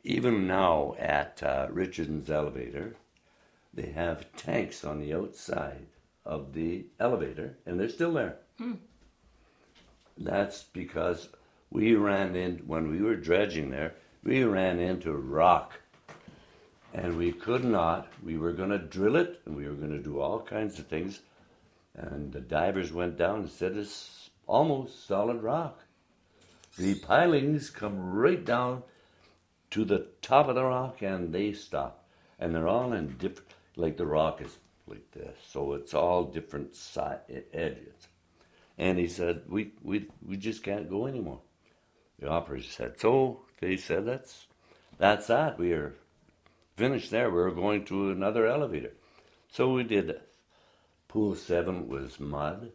even now at Richardson's elevator, they have tanks on the outside of the elevator, and they're still there. That's because when we were dredging there, we ran into rock. And we were going to drill it, and we were going to do all kinds of things. And the divers went down and said it's almost solid rock. The pilings come right down to the top of the rock, and they stop. And they're all in different, like the rock is like this. So it's all different edges. And he said, we just can't go anymore. The operator said, so they said, that's that. We are finished there. We were going to another elevator. So we did it. Pool 7 was mud.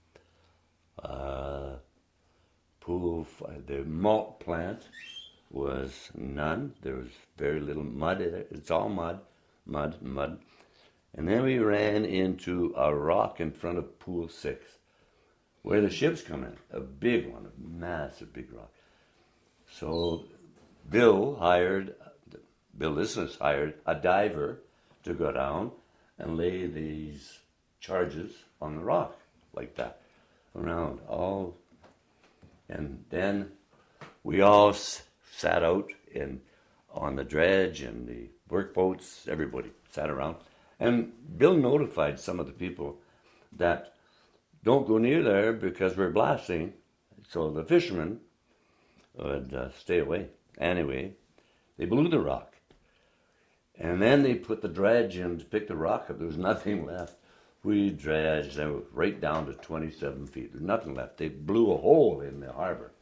Pool 5, the malt plant was none. There was very little mud in it. It's all mud. And then we ran into a rock in front of Pool 6, where the ships come in. A big one, a massive big rock. So Bill Lisness hired a diver to go down and lay these charges on the rock like that around all. And then we all sat out on the dredge and the workboats. Everybody sat around. And Bill notified some of the people that don't go near there because we're blasting. So the fishermen would stay away. Anyway, they blew the rock. And then they put the dredge in to pick the rock up. There was nothing left. We dredged right down to 27 feet. There's nothing left. They blew a hole in the harbor.